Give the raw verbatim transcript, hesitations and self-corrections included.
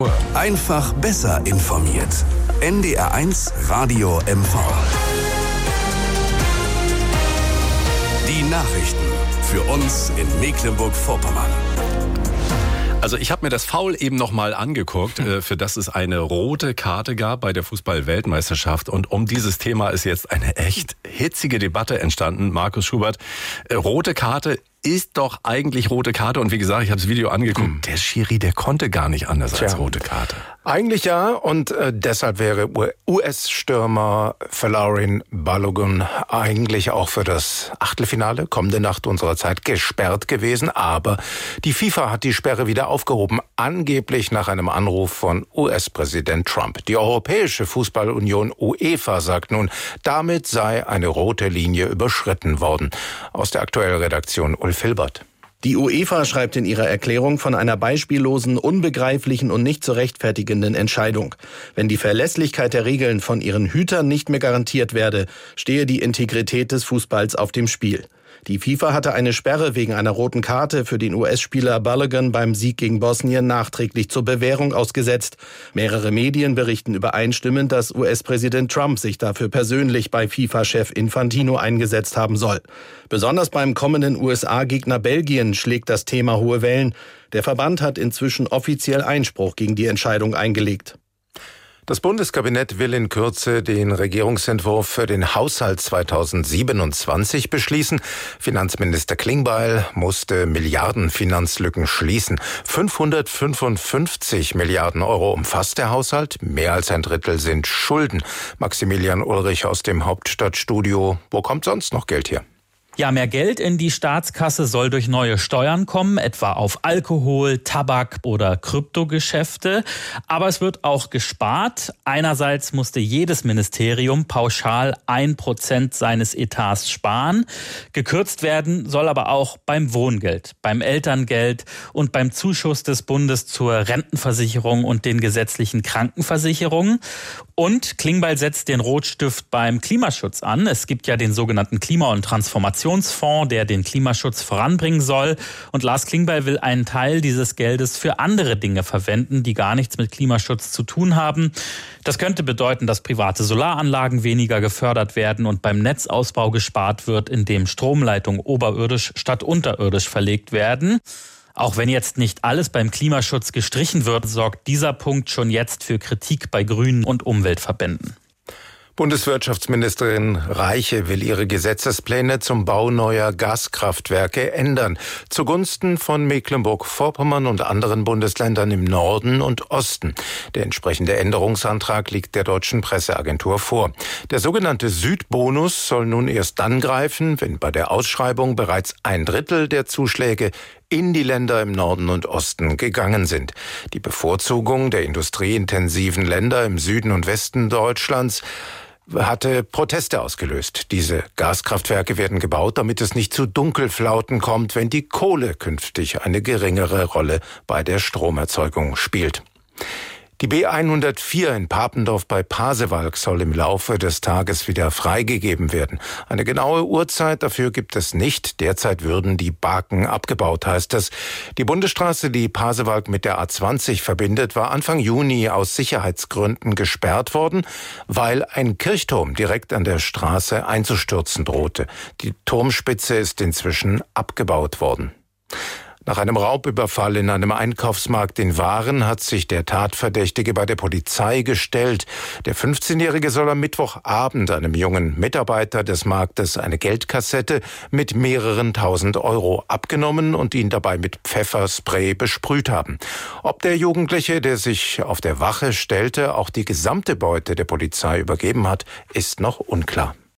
Einfach besser informiert. N D R eins Radio M V. Die Nachrichten für uns in Mecklenburg-Vorpommern. Also ich habe mir das Foul eben noch mal angeguckt, äh, für das es eine rote Karte gab bei der Fußball-Weltmeisterschaft. Und um dieses Thema ist jetzt eine echt hitzige Debatte entstanden. Markus Schubert, äh, rote Karte ist doch eigentlich rote Karte. Und wie gesagt, ich habe das Video angeguckt. Hm. Der Schiri, der konnte gar nicht anders Tja. als rote Karte. Eigentlich ja. Und äh, deshalb wäre U S-Stürmer Folarin Balogun eigentlich auch für das Achtelfinale kommende Nacht unserer Zeit gesperrt gewesen. Aber die FIFA hat die Sperre wieder aufgehoben. Angeblich nach einem Anruf von U S-Präsident Trump. Die Europäische Fußballunion UEFA sagt nun, damit sei eine rote Linie überschritten worden. Aus der aktuellen Redaktion Ulf Hilbert. Die UEFA schreibt in ihrer Erklärung von einer beispiellosen, unbegreiflichen und nicht zu rechtfertigenden Entscheidung. Wenn die Verlässlichkeit der Regeln von ihren Hütern nicht mehr garantiert werde, stehe die Integrität des Fußballs auf dem Spiel. Die FIFA hatte eine Sperre wegen einer roten Karte für den U S-Spieler Balogun beim Sieg gegen Bosnien nachträglich zur Bewährung ausgesetzt. Mehrere Medien berichten übereinstimmend, dass U S-Präsident Trump sich dafür persönlich bei FIFA-Chef Infantino eingesetzt haben soll. Besonders beim kommenden U S A-Gegner Belgien schlägt das Thema hohe Wellen. Der Verband hat inzwischen offiziell Einspruch gegen die Entscheidung eingelegt. Das Bundeskabinett will in Kürze den Regierungsentwurf für den Haushalt zweitausendsiebenundzwanzig beschließen. Finanzminister Klingbeil musste Milliardenfinanzlücken schließen. fünfhundertfünfundfünfzig Milliarden Euro umfasst der Haushalt. Mehr als ein Drittel sind Schulden. Maximilian Ulrich aus dem Hauptstadtstudio. Wo kommt sonst noch Geld her? Ja, mehr Geld in die Staatskasse soll durch neue Steuern kommen, etwa auf Alkohol, Tabak oder Kryptogeschäfte. Aber es wird auch gespart. Einerseits musste jedes Ministerium pauschal ein Prozent seines Etats sparen. Gekürzt werden soll aber auch beim Wohngeld, beim Elterngeld und beim Zuschuss des Bundes zur Rentenversicherung und den gesetzlichen Krankenversicherungen. Und Klingbeil setzt den Rotstift beim Klimaschutz an. Es gibt ja den sogenannten Klima- und Transformationsfonds, der den Klimaschutz voranbringen soll. Und Lars Klingbeil will einen Teil dieses Geldes für andere Dinge verwenden, die gar nichts mit Klimaschutz zu tun haben. Das könnte bedeuten, dass private Solaranlagen weniger gefördert werden und beim Netzausbau gespart wird, indem Stromleitungen oberirdisch statt unterirdisch verlegt werden. Auch wenn jetzt nicht alles beim Klimaschutz gestrichen wird, sorgt dieser Punkt schon jetzt für Kritik bei Grünen und Umweltverbänden. Bundeswirtschaftsministerin Reiche will ihre Gesetzespläne zum Bau neuer Gaskraftwerke ändern, zugunsten von Mecklenburg-Vorpommern und anderen Bundesländern im Norden und Osten. Der entsprechende Änderungsantrag liegt der Deutschen Presseagentur vor. Der sogenannte Südbonus soll nun erst dann greifen, wenn bei der Ausschreibung bereits ein Drittel der Zuschläge in die Länder im Norden und Osten gegangen sind. Die Bevorzugung der industrieintensiven Länder im Süden und Westen Deutschlands hatte Proteste ausgelöst. Diese Gaskraftwerke werden gebaut, damit es nicht zu Dunkelflauten kommt, wenn die Kohle künftig eine geringere Rolle bei der Stromerzeugung spielt. Die B hundertvier in Papendorf bei Pasewalk soll im Laufe des Tages wieder freigegeben werden. Eine genaue Uhrzeit dafür gibt es nicht. Derzeit würden die Baken abgebaut, heißt es. Die Bundesstraße, die Pasewalk mit der A zwanzig verbindet, war Anfang Juni aus Sicherheitsgründen gesperrt worden, weil ein Kirchturm direkt an der Straße einzustürzen drohte. Die Turmspitze ist inzwischen abgebaut worden. Nach einem Raubüberfall in einem Einkaufsmarkt in Waren hat sich der Tatverdächtige bei der Polizei gestellt. Der fünfzehnjährige soll am Mittwochabend einem jungen Mitarbeiter des Marktes eine Geldkassette mit mehreren tausend Euro abgenommen und ihn dabei mit Pfefferspray besprüht haben. Ob der Jugendliche, der sich auf der Wache stellte, auch die gesamte Beute der Polizei übergeben hat, ist noch unklar.